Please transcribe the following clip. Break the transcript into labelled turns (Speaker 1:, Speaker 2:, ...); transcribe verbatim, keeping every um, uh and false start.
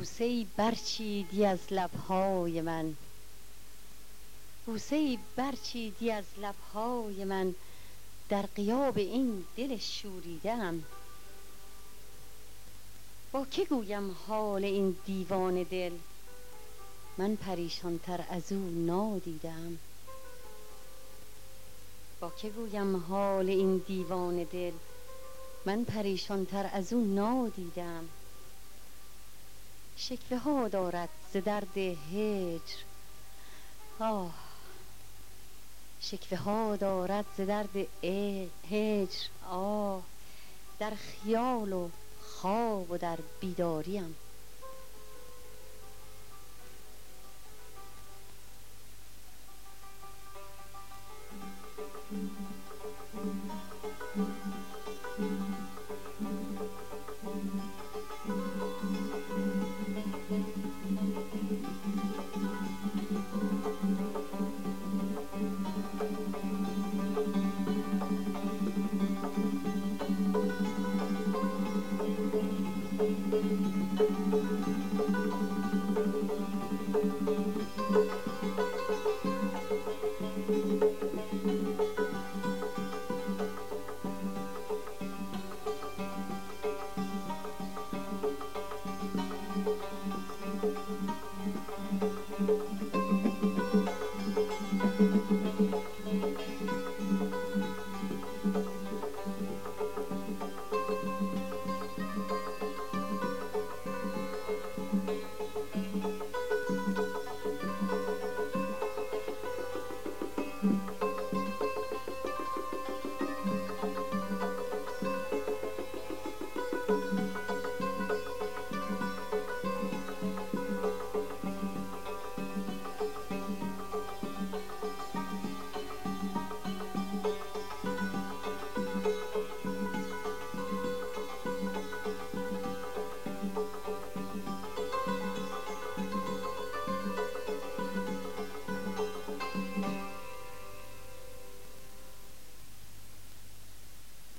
Speaker 1: بوسه‌ای برچیدی از لب‌های من، بوسه‌ای برچیدی از لب‌های من، در غیاب این دل شوریده‌ام. با که گویم حال این دیوانه دل، من پریشان‌تر از او نادیده‌ام. با که گویم حال این دیوانه دل، من پریشان‌تر از او نادیده‌ام. شکوه ها دارد ز درد هجر، آه شکوه ها دارد ز درد هجر، آه در خیال و خواب و در بیداریم.